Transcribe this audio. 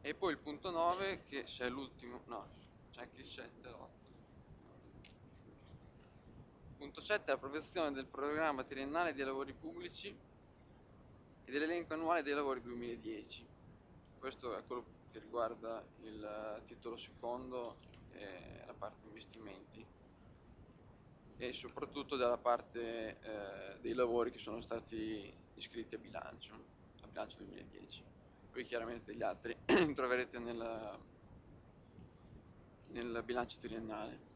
E poi il punto 9, che se è l'ultimo, no, c'è anche il 7 e l'8. Punto 7 è l'approvazione del programma triennale dei lavori pubblici e dell'elenco annuale dei lavori 2010. Questo è quello che riguarda il titolo secondo e la parte investimenti e soprattutto dalla parte dei lavori che sono stati iscritti a bilancio 2010. Poi chiaramente gli altri li troverete nel bilancio triennale.